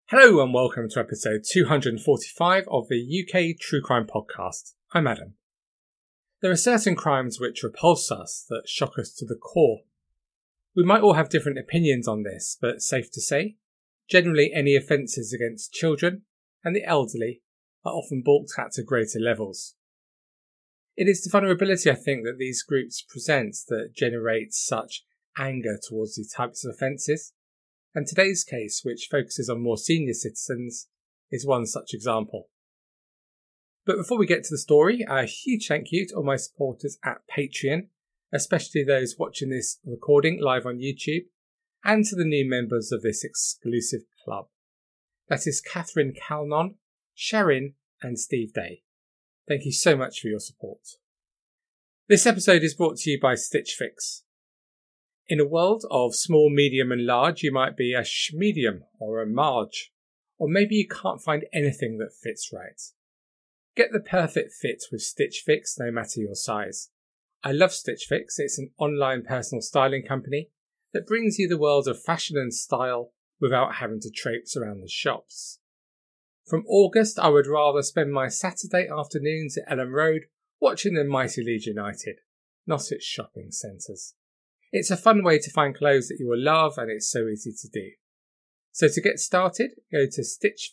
Hello and welcome to episode 245 of the UK True Crime Podcast. I'm Adam. There are certain crimes which repulse us, that shock us to the core. We might all have different opinions on this, but safe to say, generally any offences against children and the elderly are often balked at to greater levels. It is the vulnerability, I think, that these groups present that generates such anger towards these types of offences. And today's case, which focuses on more senior citizens, is one such example. But before we get to the story, a huge thank you to all my supporters at Patreon, especially those watching this recording live on YouTube, and to the new members of this exclusive club. That is Catherine Calnon, Sharon, and Steve Day. Thank you so much for your support. This episode is brought to you by Stitch Fix. In a world of small, medium and large, you might be a schmedium or a marge, or maybe you can't find anything that fits right. Get the perfect fit with Stitch Fix no matter your size. I love Stitch Fix. It's an online personal styling company that brings you the world of fashion and style without having to traipse around the shops. From August, I would rather spend my Saturday afternoons at Ellen Road watching the mighty Leeds United, not its shopping centres. It's a fun way to find clothes that you will love, and it's so easy to do. So to get started, go to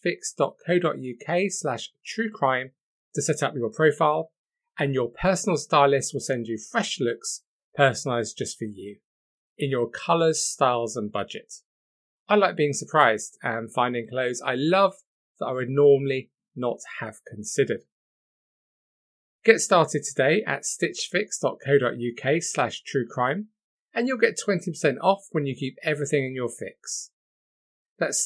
stitchfix.co.uk/truecrime to set up your profile, and your personal stylist will send you fresh looks personalised just for you, in your colours, styles and budget. I like being surprised and finding clothes I love that I would normally not have considered. Get started today at stitchfix.co.uk/truecrime. And you'll get 20% off when you keep everything in your fix. That's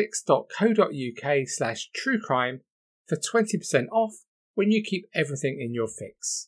stitchfix.co.uk/truecrime for 20% off when you keep everything in your fix.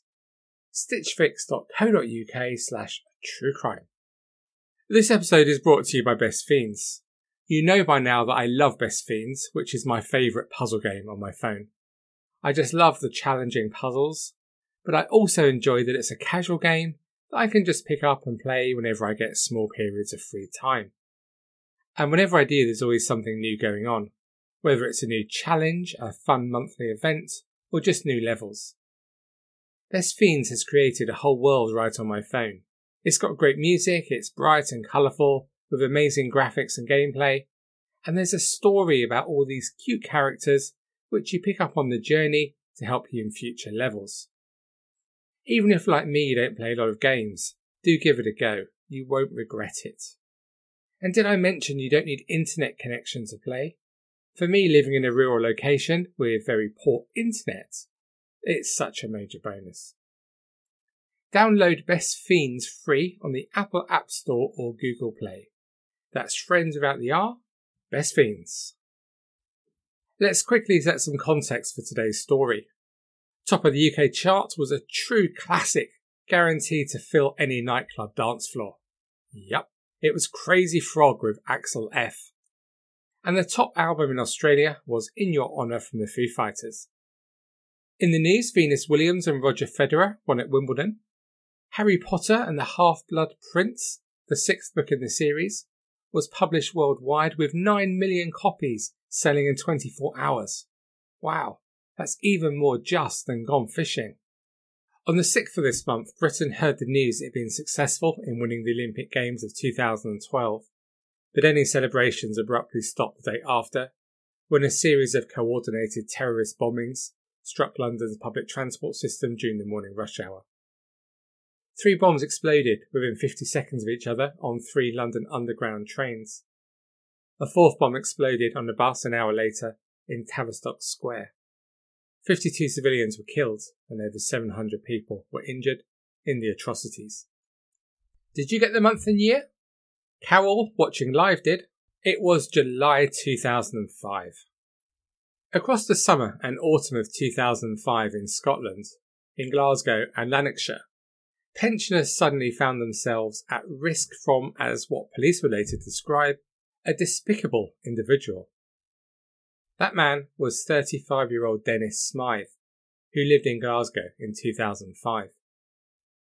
stitchfix.co.uk/truecrime. This episode is brought to you by Best Fiends. You know by now that I love Best Fiends, which is my favourite puzzle game on my phone. I just love the challenging puzzles, but I also enjoy that it's a casual game that I can just pick up and play whenever I get small periods of free time. And whenever I do, there's always something new going on, whether it's a new challenge, a fun monthly event, or just new levels. Best Fiends has created a whole world right on my phone. It's got great music, it's bright and colourful, with amazing graphics and gameplay, and there's a story about all these cute characters which you pick up on the journey to help you in future levels. Even if, like me, you don't play a lot of games, do give it a go. You won't regret it. And did I mention you don't need internet connection to play? For me, living in a rural location with very poor internet, it's such a major bonus. Download Best Fiends free on the Apple App Store or Google Play. That's friends without the R, Best Fiends. Let's quickly set some context for today's story. Top of the UK chart was a true classic, guaranteed to fill any nightclub dance floor. Yup, it was Crazy Frog with Axel F. And the top album in Australia was In Your Honour from the Foo Fighters. In the news, Venus Williams and Roger Federer won at Wimbledon. Harry Potter and the Half-Blood Prince, the 6th book in the series, was published worldwide with 9 million copies selling in 24 hours. Wow. That's even more just than Gone Fishing. On the 6th of this month, Britain heard the news it had been successful in winning the Olympic Games of 2012, but any celebrations abruptly stopped the day after, when a series of coordinated terrorist bombings struck London's public transport system during the morning rush hour. 3 bombs exploded within 50 seconds of each other on 3 London Underground trains. A 4th bomb exploded on a bus an hour later in Tavistock Square. 52 civilians were killed and over 700 people were injured in the atrocities. Did you get the month and year? Carol, watching live, did. It was July 2005. Across the summer and autumn of 2005 in Scotland, in Glasgow and Lanarkshire, pensioners suddenly found themselves at risk from, as what police were later described, a despicable individual. That man was 35-year-old Dennis Smythe, who lived in Glasgow in 2005.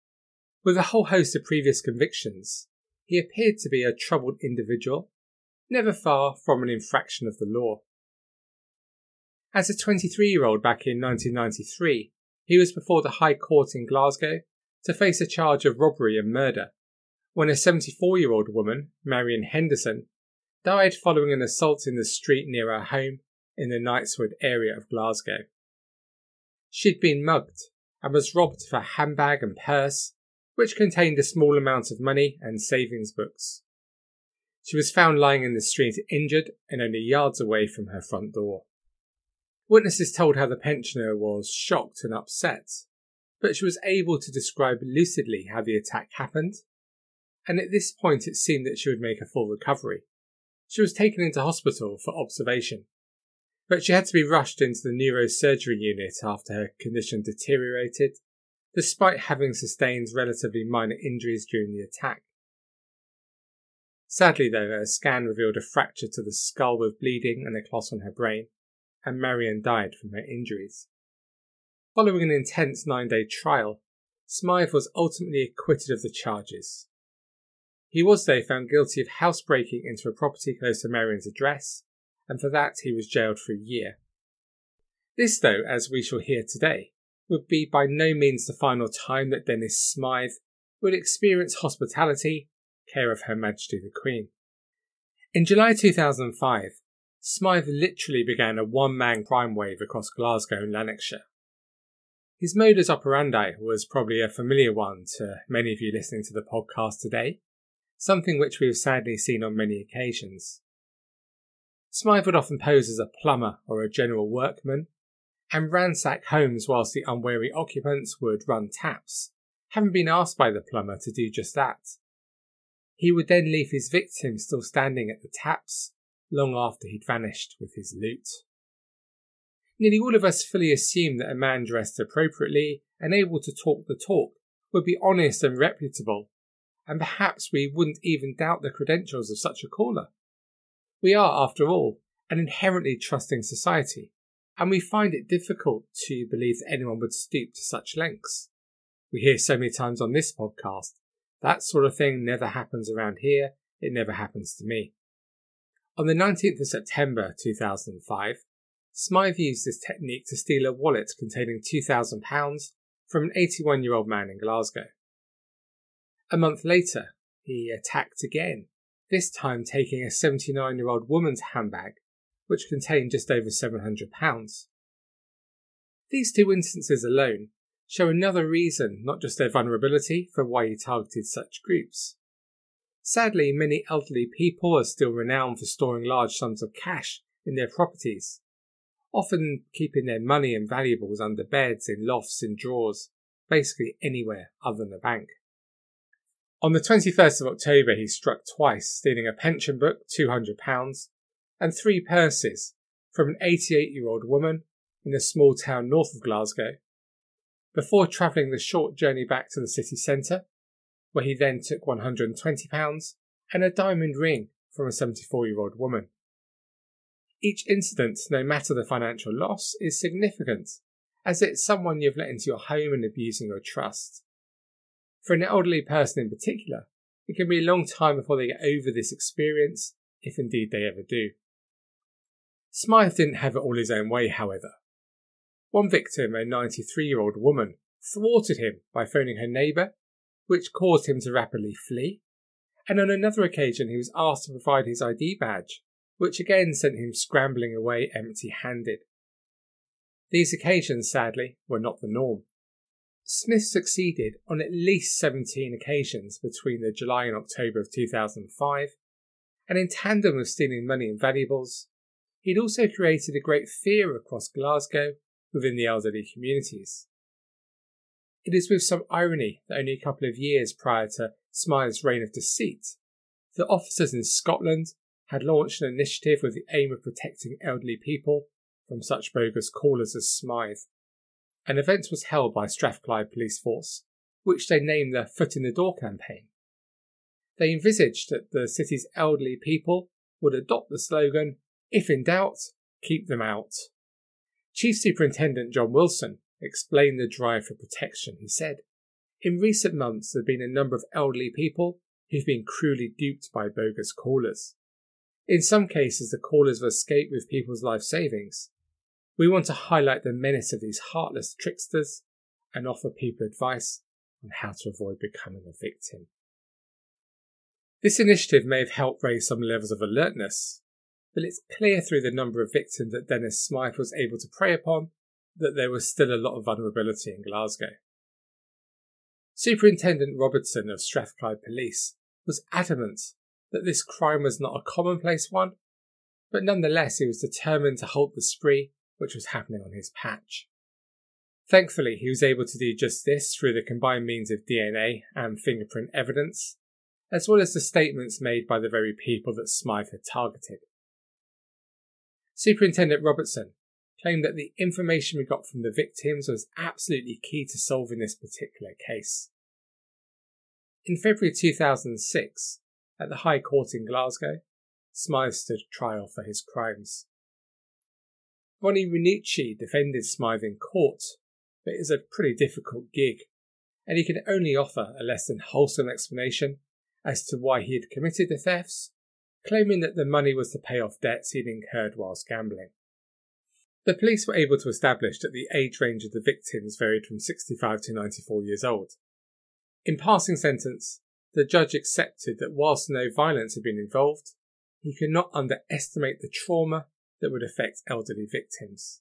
With a whole host of previous convictions, he appeared to be a troubled individual, never far from an infraction of the law. As a 23-year-old back in 1993, he was before the High Court in Glasgow to face a charge of robbery and murder, when a 74-year-old woman, Marion Henderson, died following an assault in the street near her home in the Knightswood area of Glasgow. She'd been mugged and was robbed of her handbag and purse, which contained a small amount of money and savings books. She was found lying in the street injured and only yards away from her front door. Witnesses told how the pensioner was shocked and upset, but she was able to describe lucidly how the attack happened, and at this point it seemed that she would make a full recovery. She was taken into hospital for observation, but she had to be rushed into the neurosurgery unit after her condition deteriorated, despite having sustained relatively minor injuries during the attack. Sadly though, a scan revealed a fracture to the skull with bleeding and a clot on her brain, and Marion died from her injuries. Following an intense 9-day trial, Smythe was ultimately acquitted of the charges. He was though found guilty of housebreaking into a property close to Marion's address, and for that he was jailed for a year. This though, as we shall hear today, would be by no means the final time that Dennis Smythe would experience hospitality, care of Her Majesty the Queen. In July 2005, Smythe literally began a one-man crime wave across Glasgow and Lanarkshire. His modus operandi was probably a familiar one to many of you listening to the podcast today, something which we have sadly seen on many occasions. Smythe would often pose as a plumber or a general workman, and ransack homes whilst the unwary occupants would run taps, having been asked by the plumber to do just that. He would then leave his victim still standing at the taps, long after he'd vanished with his loot. Nearly all of us fully assume that a man dressed appropriately and able to talk the talk would be honest and reputable, and perhaps we wouldn't even doubt the credentials of such a caller. We are, after all, an inherently trusting society, and we find it difficult to believe that anyone would stoop to such lengths. We hear so many times on this podcast, that sort of thing never happens around here, it never happens to me. On the 19th of September 2005, Smythe used this technique to steal a wallet containing £2,000 from an 81-year-old man in Glasgow. A month later, he attacked again, this time taking a 79-year-old woman's handbag, which contained just over £700. These two instances alone show another reason, not just their vulnerability, for why he targeted such groups. Sadly, many elderly people are still renowned for storing large sums of cash in their properties, often keeping their money and valuables under beds, in lofts, in drawers, basically anywhere other than a bank. On the 21st of October, he struck twice, stealing a pension book, £200, and 3 purses from an 88-year-old woman in a small town north of Glasgow, before travelling the short journey back to the city centre, where he then took £120 and a diamond ring from a 74-year-old woman. Each incident, no matter the financial loss, is significant, as it's someone you've let into your home and abusing your trust. For an elderly person in particular, it can be a long time before they get over this experience, if indeed they ever do. Smythe didn't have it all his own way, however. One victim, a 93-year-old woman, thwarted him by phoning her neighbour, which caused him to rapidly flee, and on another occasion he was asked to provide his ID badge, which again sent him scrambling away empty-handed. These occasions, sadly, were not the norm. Smith succeeded on at least 17 occasions between the July and October of 2005, and in tandem with stealing money and valuables, he'd also created a great fear across Glasgow within the elderly communities. It is with some irony that only a couple of years prior to Smythe's reign of deceit, the officers in Scotland had launched an initiative with the aim of protecting elderly people from such bogus callers as Smythe. An event was held by Strathclyde Police Force, which they named the Foot in the Door campaign. They envisaged that the city's elderly people would adopt the slogan, "If in doubt, keep them out." Chief Superintendent John Wilson explained the drive for protection. He said, "In recent months there have been a number of elderly people who've been cruelly duped by bogus callers. In some cases, the callers have escaped with people's life savings. We want to highlight the menace of these heartless tricksters and offer people advice on how to avoid becoming a victim. This initiative may have helped raise some levels of alertness, but it's clear through the number of victims that Dennis Smythe was able to prey upon that there was still a lot of vulnerability in Glasgow. Superintendent Robertson of Strathclyde Police was adamant that this crime was not a commonplace one, but nonetheless he was determined to halt the spree which was happening on his patch. Thankfully, he was able to do just this through the combined means of DNA and fingerprint evidence, as well as the statements made by the very people that Smythe had targeted. Superintendent Robertson claimed that the information we got from the victims was absolutely key to solving this particular case. In February 2006, at the High Court in Glasgow, Smythe stood trial for his crimes. Ronnie Rinucci defended Smythe in court, but it was a pretty difficult gig, and he could only offer a less than wholesome explanation as to why he had committed the thefts, claiming that the money was to pay off debts he'd incurred whilst gambling. The police were able to establish that the age range of the victims varied from 65 to 94 years old. In passing sentence, the judge accepted that whilst no violence had been involved, he could not underestimate the trauma that would affect elderly victims.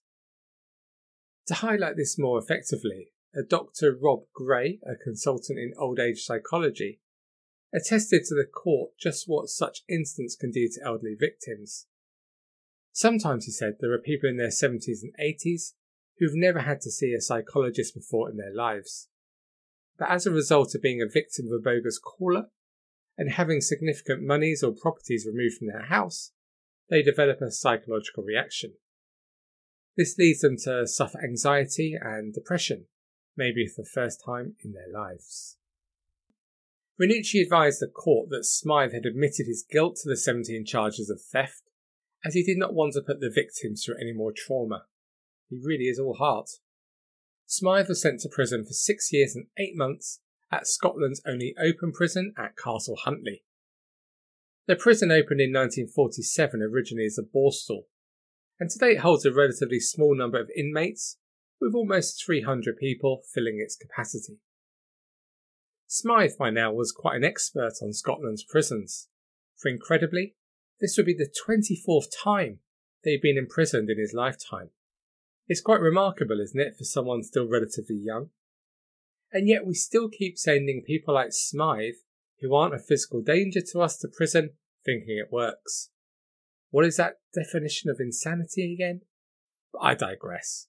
To highlight this more effectively, a Dr. Rob Gray, a consultant in old age psychology, attested to the court just what such incidents can do to elderly victims. Sometimes, he said, there are people in their 70s and 80s who've never had to see a psychologist before in their lives. But as a result of being a victim of a bogus caller and having significant monies or properties removed from their house, they develop a psychological reaction. This leads them to suffer anxiety and depression, maybe for the first time in their lives. Rinucci advised the court that Smythe had admitted his guilt to the 17 charges of theft, as he did not want to put the victims through any more trauma. He really is all heart. Smythe was sent to prison for 6 years and 8 months at Scotland's only open prison at Castle Huntly. The prison opened in 1947 originally as a borstal, and today it holds a relatively small number of inmates, with almost 300 people filling its capacity. Smythe by now was quite an expert on Scotland's prisons, for incredibly, this would be the 24th time that he'd been imprisoned in his lifetime. It's quite remarkable, isn't it, for someone still relatively young? And yet we still keep sending people like Smythe, who aren't a physical danger to us, to prison, thinking it works. What is that definition of insanity again? But I digress.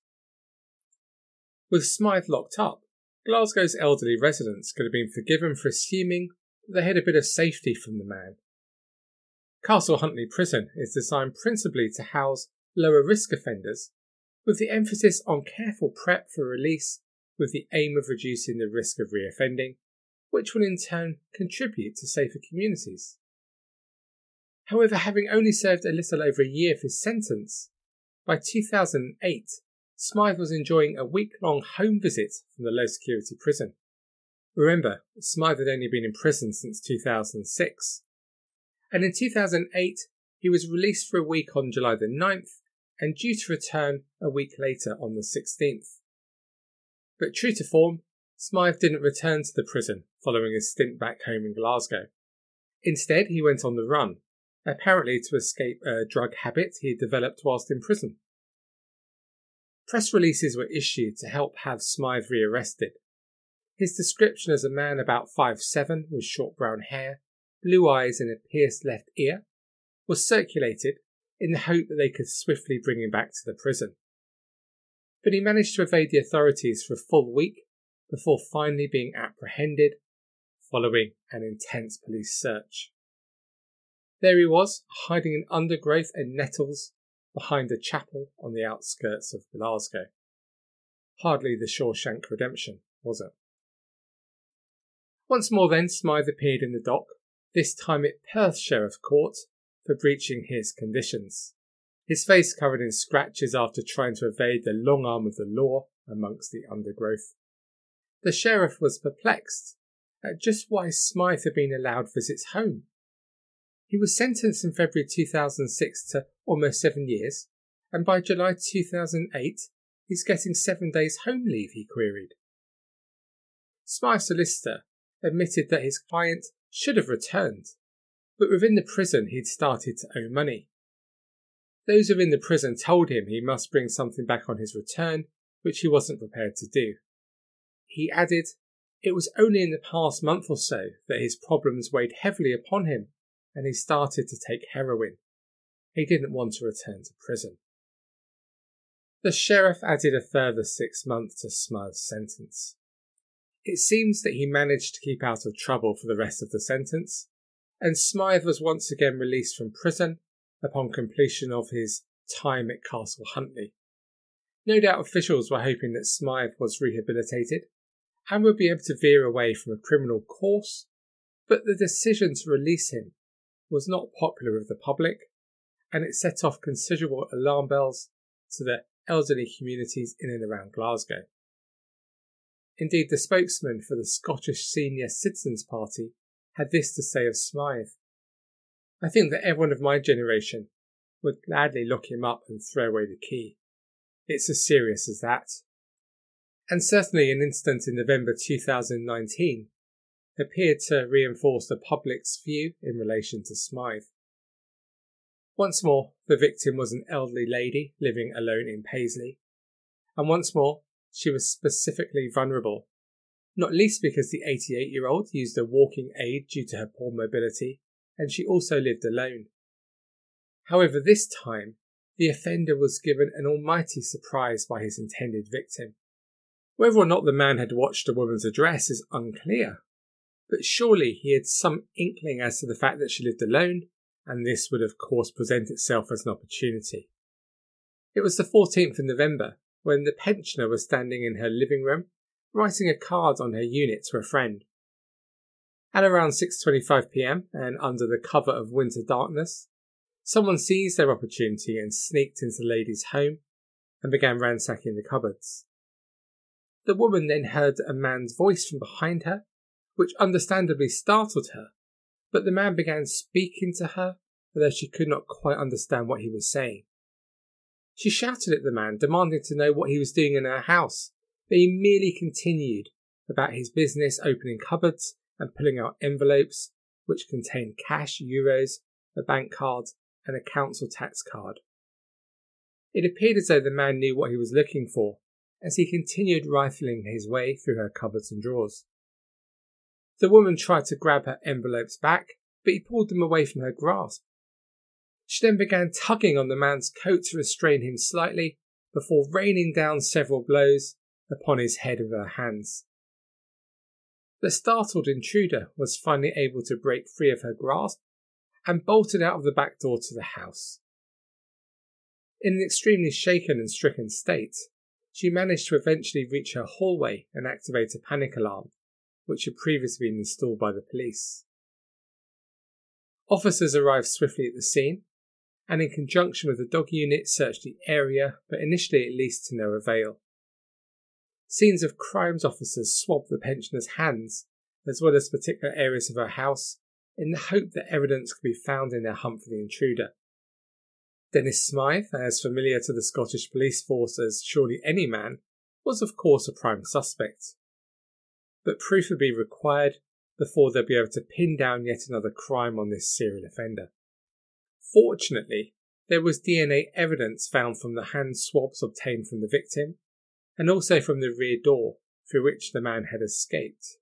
With Smythe locked up, Glasgow's elderly residents could have been forgiven for assuming that they had a bit of safety from the man. Castle Huntly Prison is designed principally to house lower risk offenders, with the emphasis on careful prep for release with the aim of reducing the risk of reoffending, which will in turn contribute to safer communities. However, having only served a little over a year of his sentence, by 2008, Smythe was enjoying a week-long home visit from the low-security prison. Remember, Smythe had only been in prison since 2006, and in 2008 he was released for a week on July the 9th and due to return a week later on the 16th. But true to form, Smythe didn't return to the prison following his stint back home in Glasgow. Instead, he went on the run, apparently to escape a drug habit he had developed whilst in prison. Press releases were issued to help have Smythe rearrested. His description as a man about 5'7" with short brown hair, blue eyes and a pierced left ear was circulated in the hope that they could swiftly bring him back to the prison. But he managed to evade the authorities for a full week before finally being apprehended following an intense police search. There he was, hiding in undergrowth and nettles behind a chapel on the outskirts of Glasgow. Hardly the Shawshank Redemption, was it? Once more then, Smythe appeared in the dock, this time at Perth Sheriff Court, for breaching his conditions. His face covered in scratches after trying to evade the long arm of the law amongst the undergrowth. The sheriff was perplexed at just why Smythe had been allowed visits home. He was sentenced in February 2006 to almost 7 years, and by July 2008, he's getting 7 days home leave, he queried. Smythe's solicitor admitted that his client should have returned, but within the prison he'd started to owe money. Those within the prison told him he must bring something back on his return, which he wasn't prepared to do. He added, it was only in the past month or so that his problems weighed heavily upon him and he started to take heroin. He didn't want to return to prison. The sheriff added a further 6 months to Smythe's sentence. It seems that he managed to keep out of trouble for the rest of the sentence, and Smythe was once again released from prison upon completion of his time at Castle Huntly. No doubt officials were hoping that Smythe was rehabilitated and would be able to veer away from a criminal course, but the decision to release him was not popular with the public, and it set off considerable alarm bells to the elderly communities in and around Glasgow. Indeed, the spokesman for the Scottish Senior Citizens Party had this to say of Smythe. I think that everyone of my generation would gladly lock him up and throw away the key. It's as serious as that. And certainly an incident in November 2019 appeared to reinforce the public's view in relation to Smythe. Once more, the victim was an elderly lady living alone in Paisley, and once more, she was specifically vulnerable, not least because the 88-year-old used a walking aid due to her poor mobility, and she also lived alone. However, this time, the offender was given an almighty surprise by his intended victim. Whether or not the man had watched the woman's address is unclear, but surely he had some inkling as to the fact that she lived alone, and this would of course present itself as an opportunity. It was the 14th of November, when the pensioner was standing in her living room, writing a card on her unit to a friend. At around 6:25 p.m, and under the cover of winter darkness, someone seized their opportunity and sneaked into the lady's home and began ransacking the cupboards. The woman then heard a man's voice from behind her, which understandably startled her, but the man began speaking to her, although she could not quite understand what he was saying. She shouted at the man, demanding to know what he was doing in her house, but he merely continued about his business opening cupboards and pulling out envelopes which contained cash, euros, a bank card, and a council tax card. It appeared as though the man knew what he was looking for, as he continued rifling his way through her cupboards and drawers. The woman tried to grab her envelopes back, but he pulled them away from her grasp. She then began tugging on the man's coat to restrain him slightly, before raining down several blows upon his head with her hands. The startled intruder was finally able to break free of her grasp and bolted out of the back door to the house. In an extremely shaken and stricken state, she managed to eventually reach her hallway and activate a panic alarm, which had previously been installed by the police. Officers arrived swiftly at the scene, and in conjunction with the dog unit searched the area, but initially at least to no avail. Scenes of crimes officers swabbed the pensioner's hands, as well as particular areas of her house, in the hope that evidence could be found in their hunt for the intruder. Dennis Smythe, as familiar to the Scottish police force as surely any man, was of course a prime suspect. But proof would be required before they'd be able to pin down yet another crime on this serial offender. Fortunately, there was DNA evidence found from the hand swabs obtained from the victim, and also from the rear door through which the man had escaped.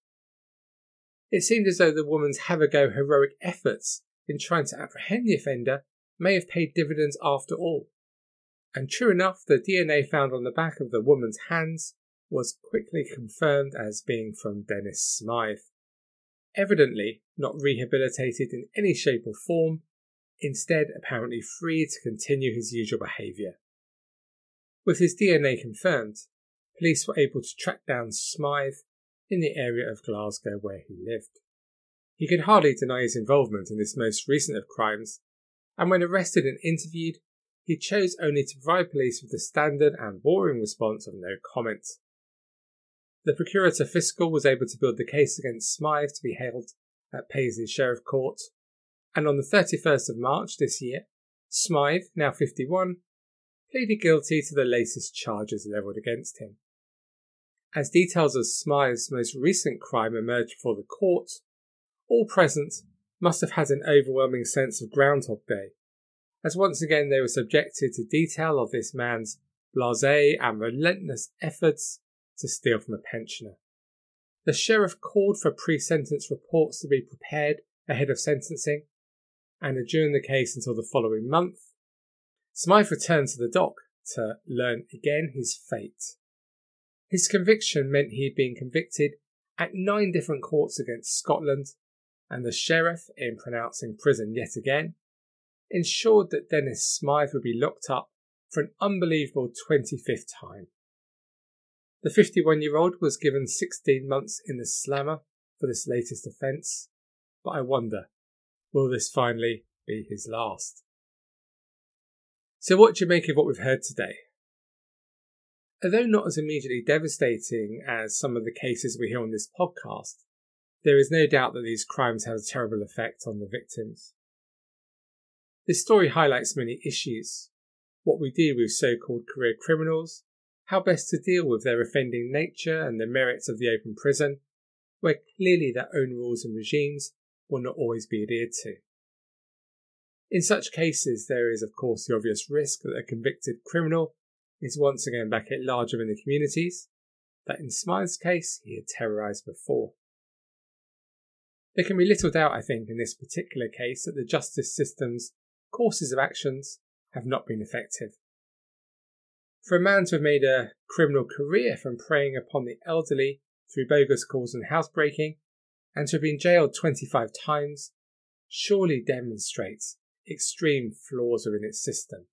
It seemed as though the woman's have-a-go heroic efforts in trying to apprehend the offender may have paid dividends after all, and true enough, the DNA found on the back of the woman's hands was quickly confirmed as being from Dennis Smythe, evidently not rehabilitated in any shape or form, instead apparently free to continue his usual behaviour. With his DNA confirmed, police were able to track down Smythe in the area of Glasgow where he lived. He could hardly deny his involvement in this most recent of crimes, and when arrested and interviewed, he chose only to provide police with the standard and boring response of no comment. The Procurator Fiscal was able to build the case against Smythe to be held at Paisley Sheriff Court, And on the 31st of March this year, Smythe, now 51, pleaded guilty to the latest charges levelled against him. As details of Smythe's most recent crime emerged before the court, all present must have had an overwhelming sense of Groundhog Day, as once again they were subjected to detail of this man's blasé and relentless efforts to steal from a pensioner. The sheriff called for pre-sentence reports to be prepared ahead of sentencing, and adjourned the case until the following month. Smythe returned to the dock to learn again his fate. His conviction meant he had been convicted at 9 different courts against Scotland, and the sheriff, in pronouncing prison yet again, ensured that Dennis Smythe would be locked up for an unbelievable 25th time. The 51-year-old was given 16 months in the slammer for this latest offence, but I wonder, will this finally be his last? So what do you make of what we've heard today? Although not as immediately devastating as some of the cases we hear on this podcast, there is no doubt that these crimes have a terrible effect on the victims. This story highlights many issues: what we do with so-called career criminals, how best to deal with their offending nature and the merits of the open prison, where clearly their own rules and regimes will not always be adhered to. In such cases, there is of course the obvious risk that a convicted criminal is once again back at large within the communities that in Smythe's case he had terrorised before. There can be little doubt, I think, in this particular case that the justice system's courses of actions have not been effective. For a man to have made a criminal career from preying upon the elderly through bogus calls and housebreaking, and to have been jailed 25 times, surely demonstrates extreme flaws within its system.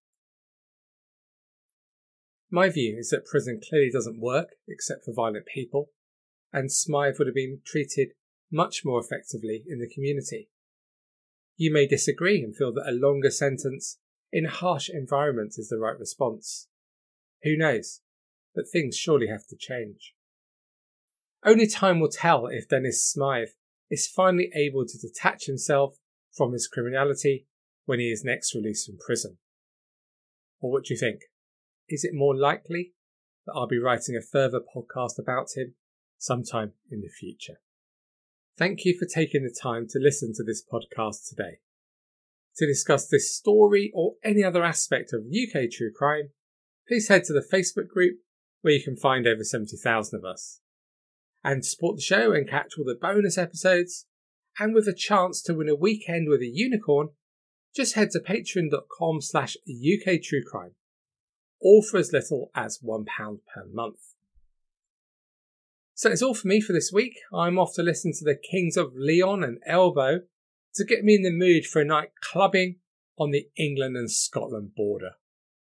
My view is that prison clearly doesn't work except for violent people, and Smythe would have been treated much more effectively in the community. You may disagree and feel that a longer sentence in a harsh environment is the right response. Who knows? But things surely have to change. Only time will tell if Dennis Smythe is finally able to detach himself from his criminality when he is next released from prison. Or what do you think? Is it more likely that I'll be writing a further podcast about him sometime in the future? Thank you for taking the time to listen to this podcast today. To discuss this story or any other aspect of UK true crime, please head to the Facebook group where you can find over 70,000 of us. And to support the show and catch all the bonus episodes, and with a chance to win a weekend with a unicorn, just head to patreon.com/UKTrueCrime, all for as little as £1 per month. So that's all for me for this week. I'm off to listen to the Kings of Leon and Elbow to get me in the mood for a night clubbing on the England and Scotland border.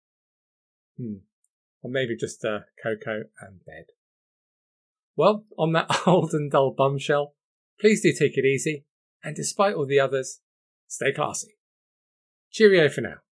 Or maybe just a cocoa and bed. Well, on that old and dull bombshell, please do take it easy, and despite all the others, stay classy. Cheerio for now.